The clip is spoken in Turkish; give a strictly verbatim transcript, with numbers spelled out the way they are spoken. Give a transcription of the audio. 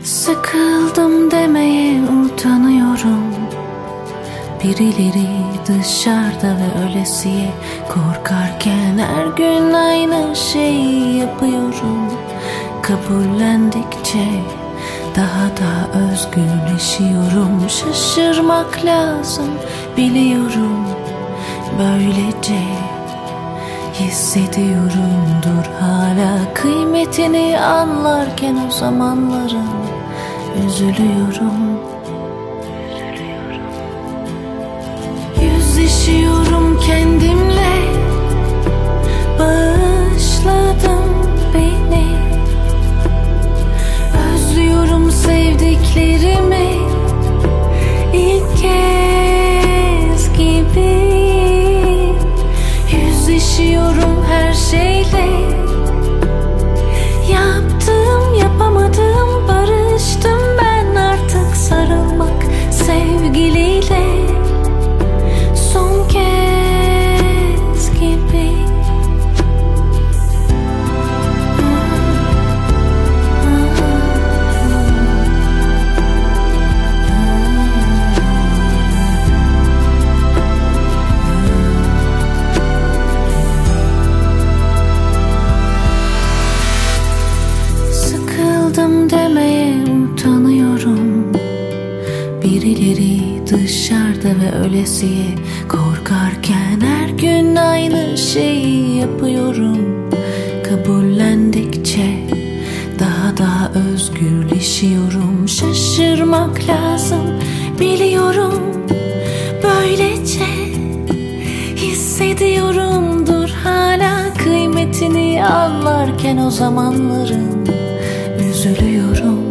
Sıkıldım demeye utanıyorum. Birileri dışarıda ve ölesiye korkarken her gün aynı şeyi yapıyorum. Kabullendikçe daha da özgürleşiyorum. Şaşırmak lazım biliyorum. Böylece hissediyorumdur hala kıymetini anlarken o zamanların. Üzülüyorum. Yüzleşiyorum kendimle. Bağışladım beni. Özlüyorum sevdiklerimi ilk kez gibi. Yüzleşiyorum her şeyle. Yaptım yapamadım, barıştım ben artık sarılmak sevgiliyle. Son kez gibi. Sıkıldım demeye utanıyorum. Birileri dışarıda ve ölesiye korkarken her gün aynı şeyi yapıyorum. Kabullendikçe daha da özgürleşiyorum. Şaşırmak lazım biliyorum. Böylece hissediyorumdur hala kıymetini anlarken o zamanların. Üzülüyorum.